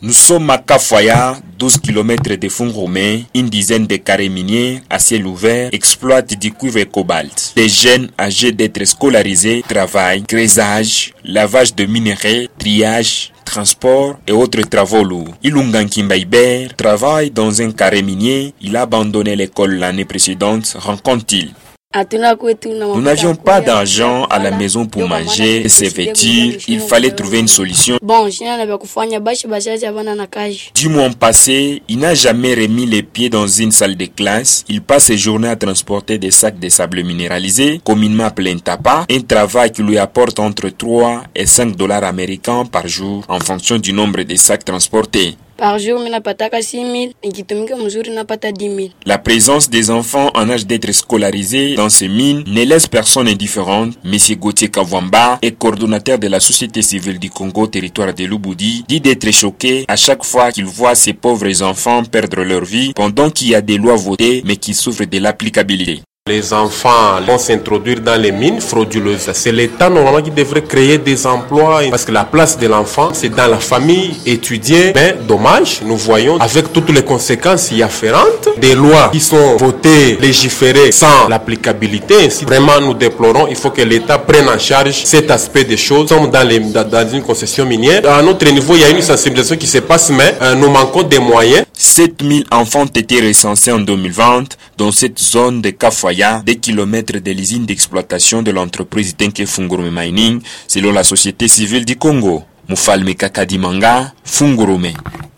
Nous sommes à Kafwaya, 12 km de Fungourmé, une dizaine de carrés miniers à ciel ouvert exploitent du cuivre et cobalt. Des jeunes âgés d'être scolarisés travaillent, graissage, lavage de minerais, triage, transport et autres travaux lourds. Ilunga Kimbaïber travaille dans un carré minier. Il a abandonné l'école l'année précédente, rencontre-t-il. Nous n'avions pas d'argent à la maison pour manger et se vêtir. Il fallait trouver une solution. Du mois passé, il n'a jamais remis les pieds dans une salle de classe. Il passe ses journées à transporter des sacs de sable minéralisé, communément appelé tapa, un travail qui lui apporte entre 3 et 5 dollars américains par jour en fonction du nombre de sacs transportés. Par jour, je n'ai 6 000 et je 10 000. La présence des enfants en âge d'être scolarisés dans ces mines ne laisse personne indifférente. Monsieur Gauthier Kavwamba est coordonnateur de la société civile du Congo, territoire de Lubudi, dit d'être choqué à chaque fois qu'il voit ces pauvres enfants perdre leur vie pendant qu'il y a des lois votées mais qui souffrent de l'applicabilité. Les enfants vont s'introduire dans les mines frauduleuses. C'est l'État normalement qui devrait créer des emplois parce que la place de l'enfant, c'est dans la famille, étudier. Mais dommage, nous voyons avec toutes les conséquences y afférentes, des lois qui sont votées, légiférées sans l'applicabilité. Ainsi, vraiment, nous déplorons, il faut que l'État prenne en charge cet aspect des choses. Nous sommes dans une concession minière. À notre niveau, il y a une sensibilisation qui se passe, mais nous manquons des moyens. 7000 enfants ont été recensés en 2020 dans cette zone de Kafwaya, des kilomètres de l'usine d'exploitation de l'entreprise Tenke Fungurume Mining, selon la société civile du Congo. Mufalme Kakadimanga, Fungurume.